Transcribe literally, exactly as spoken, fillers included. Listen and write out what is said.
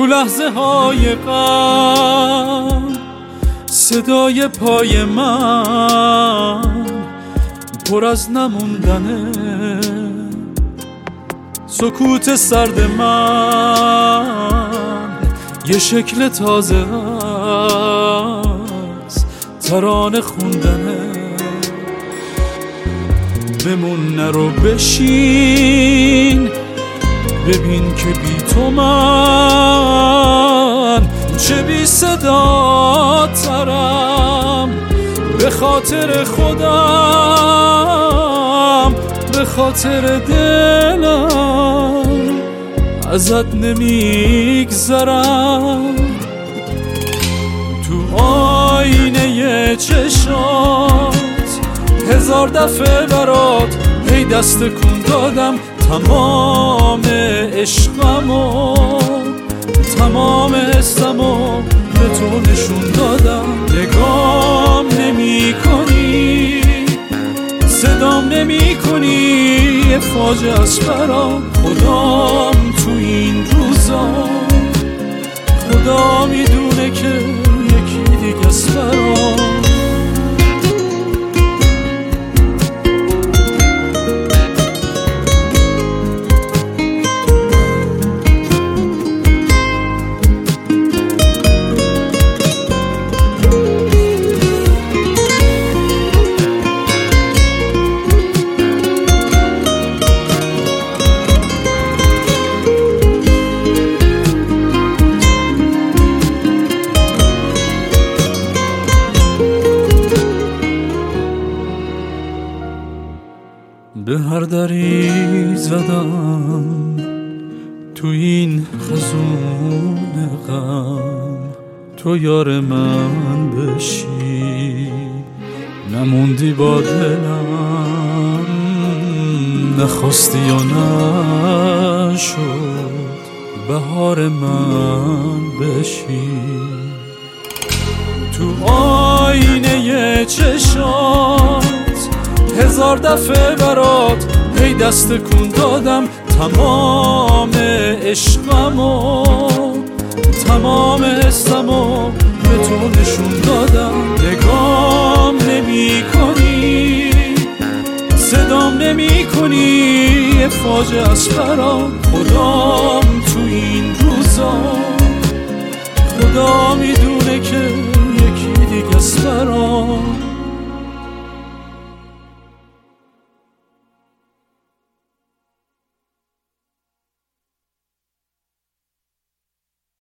تو لحظه های غم صدای پای من پر از نموندنه، سکوت سرد من یه شکل تازه از ترانه خوندنه. بمون نرو بشین، ببین که بی تو من چه بی صدا ترم. به خاطر خودم، به خاطر دلم ازت نمیگذرم. تو آینه چشات هزار دفعه برات هی دست کن دادم. تمام عشقمو، تمام حسمو به تو نشون دادم. نگام نمی کنی، صدام نمی کنی، یه فاجعه است برام. خدام تو این روزا، خدا میدونه که یکی دیگه است برام. به هر دری زدم تو این خزون غم، تو یار من بشی. نموندی با دلم، نخواستی یا نشد بهار من بشی. تو آینه چشات هزار دفعه برات هی دست کن دادم. تمام عشقمو، تمام حسمو به تو نشون دادم. نگام نمی کنی، صدام نمی کنی، یه فاجعه است برام. خدام تو این روزا، خدا میدونه که یکی دیگه است برام.